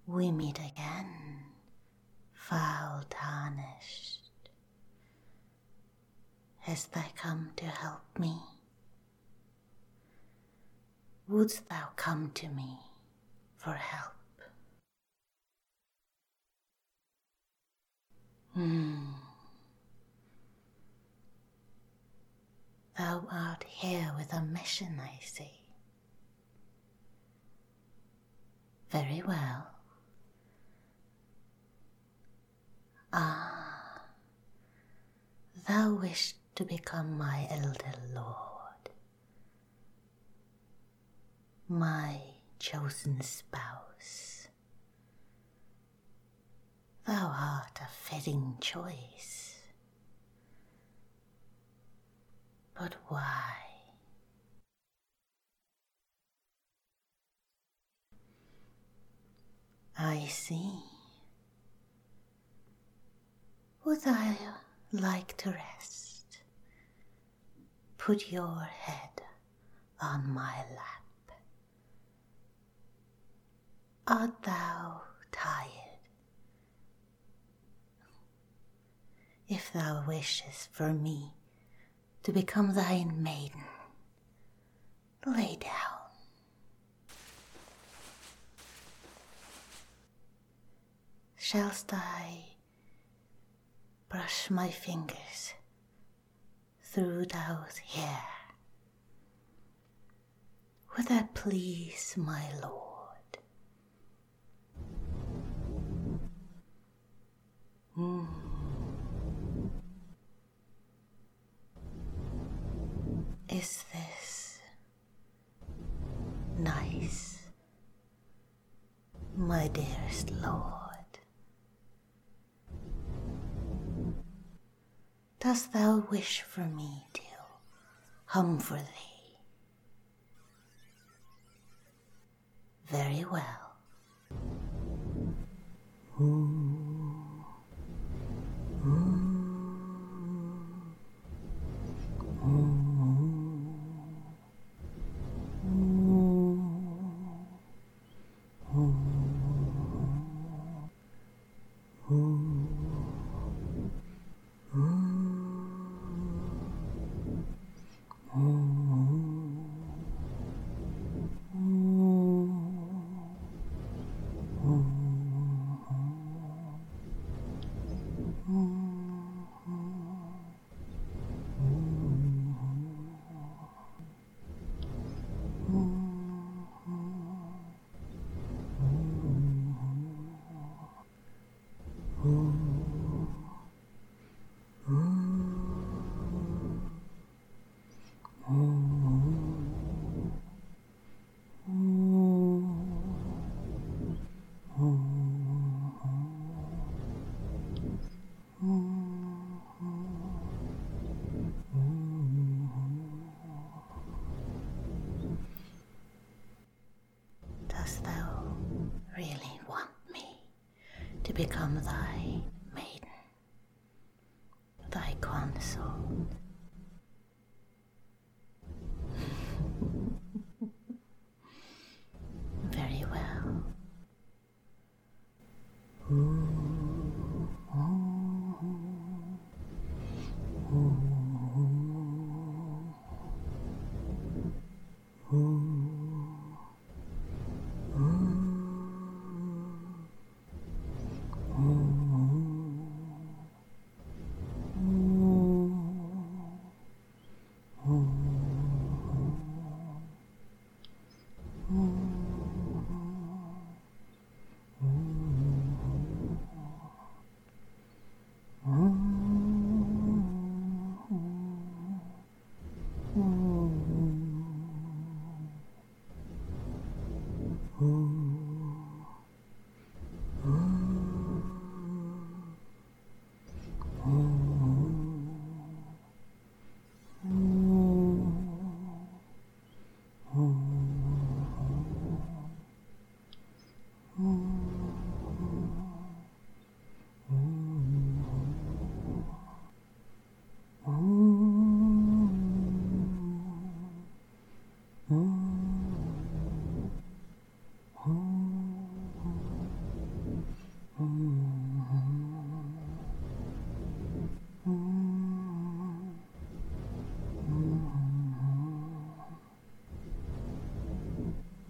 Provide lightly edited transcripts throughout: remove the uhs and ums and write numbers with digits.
We meet again, foul tarnished. Hast thou come to help me? Wouldst thou come to me for help? Thou art here with a mission, I see. Very well. Thou wish to become my elder lord, my chosen spouse. Thou art a fitting choice. But why? I see. Would thou like to rest? Put your head on my lap. Art thou tired? If thou wishest for me to become thine maiden, lay down. Shallst I brush my fingers through those hair? Would that please my lord? Is this nice, my dearest lord? Dost thou wish for me to hum for thee? Very well. Dost thou really want me to become thy maiden, thy consort? Very well.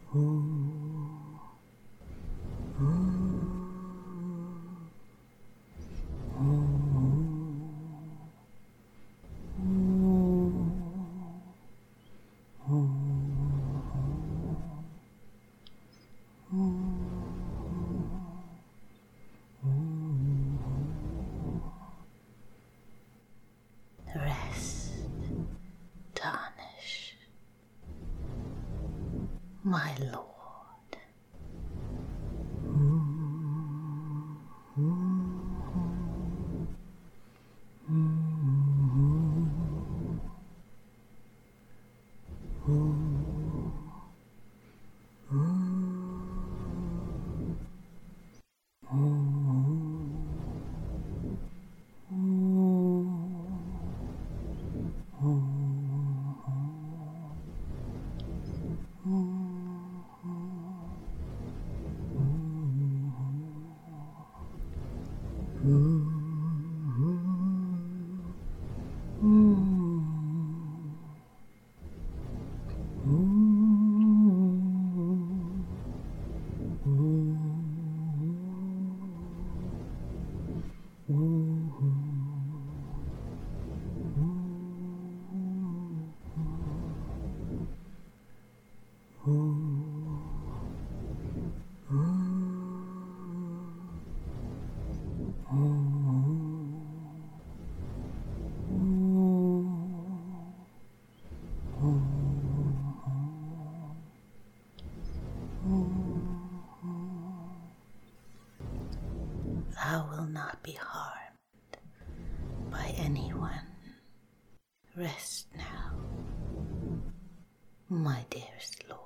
Rest, tarnish, my lord. Thou wilt not be harmed by anyone. Rest now, my dearest lord.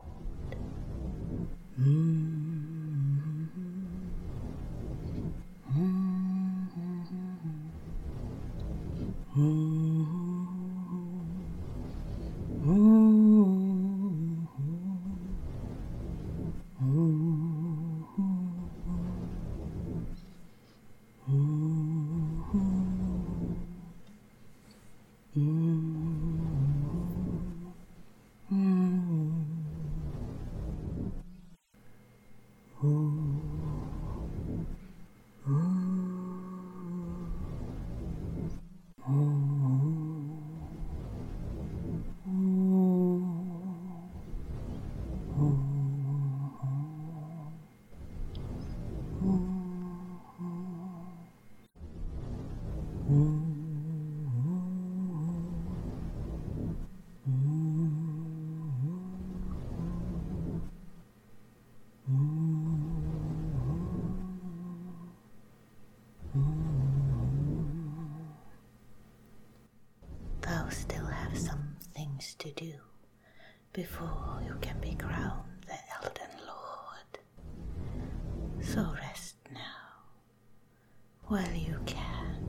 Thou still have some things to do before you can be crowned the Elden Lord. So rest now, while you can.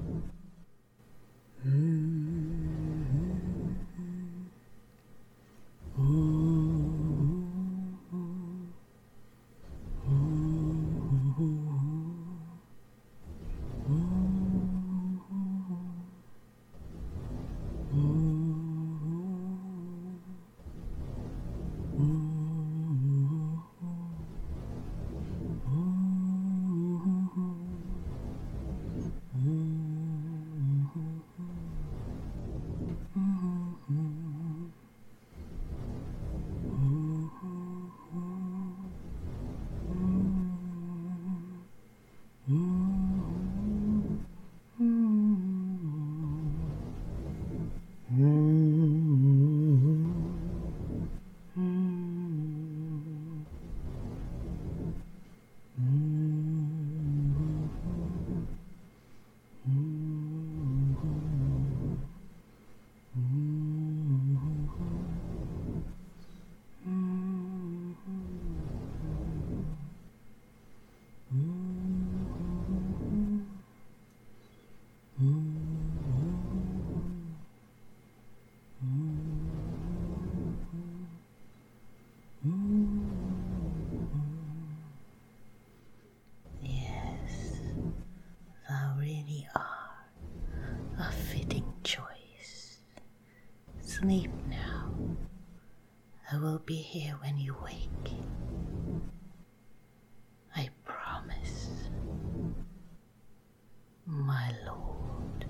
Yes, thou really are a fitting choice. Sleep now. I will be here when you wake. I promise, my lord.